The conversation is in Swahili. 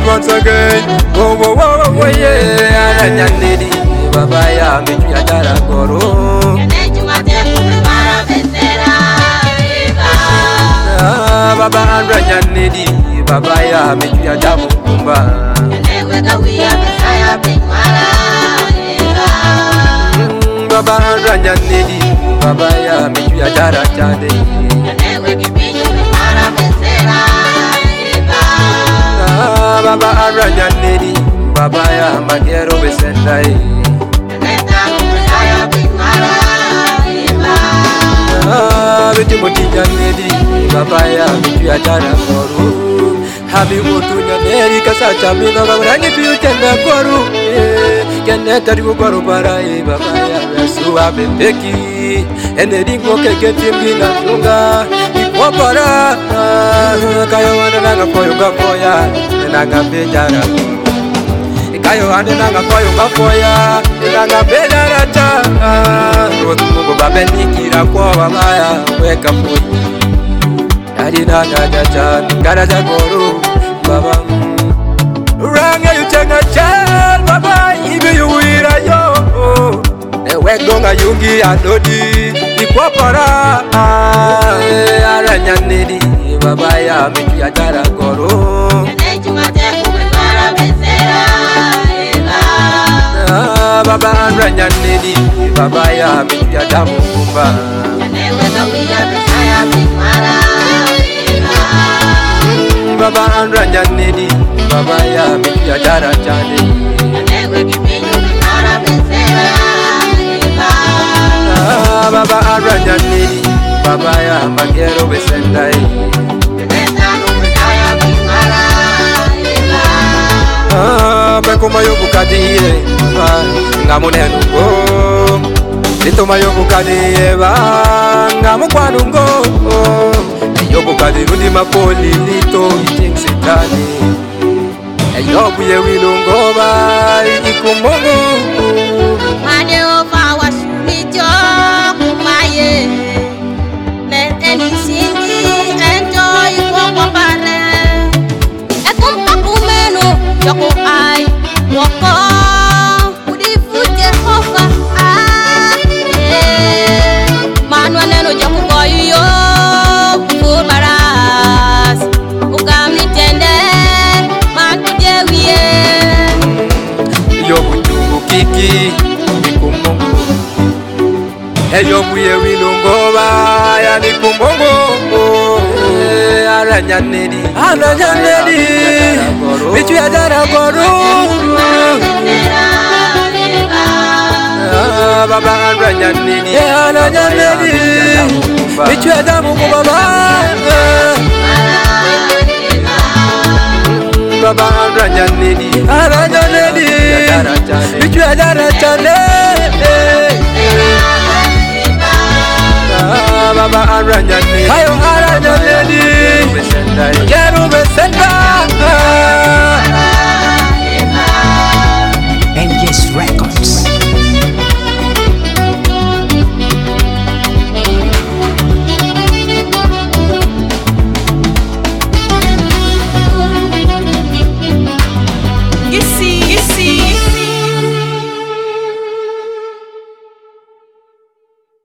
once again. Oh, oh, oh, oh, yeah. Aranyaneri, Baba ya mitu ya jara goro. Baba Aranyaneri, Baba ya mitu ya jamu kumba. Baba Aranyaneri, Baba ya mitu ya jara chade. Baba Aranyaneri, Baba ya magero besendai. Bitu motijaneri, Baba ya mitu ya jara koru. Habi mutu nyaneri kasa chamino kamurangi piu tenda koru. Kene taribu koru parai, Baba ya resu abepeki. Eneringo keke timgi na tunga. Wapara kayo ande nanga koyo gafoya nanga bejara kayo ande nanga koyo gafoya nanga bejara ta Mungu babe nikira kwa babaya weka moyo ari nanga jaja ngaraja goro baba uranga yutenga chal baba ibe yuwira yo ewedonga yungi adodi ikwapara Aranyaneri, Baba ya mitu ya jara goro. Baba Aranyaneri, Baba ya mitu ya jamu kumba. Baba Aranyaneri, Baba ya mitu ya jara chade. Baba Aranyaneri, Baba ya magero besendai. Beko mayobu kadiye, ngamune nungo. Lito mayobu kadiye ba, ngamu kwa nungo. Yobu kadirundi mapoli lito iting sitani. Yobu ye wilungo ba, ikumongo. Madeo fa wasunijo kumaye. Let any singi enjoy wapapare. Ekumpa kumeno yoko ai wako. Udifute hofa Manwa neno jamu koyo kubaras. Ukamni tende man kujewiye. Yobu tungu kiki nikumongo. Yobu ye wilungo ba ya nikumongo. Aranyaneri, Aranyaneri, mitu ya jara goro. Baba Aranyaneri, Aranyaneri, mitu ya jamu kumba. Baba Aranyaneri, Aranyaneri, mitu ya jara chade. Baba Aranyaneri, Ayo Aranyaneri, Gero besenda.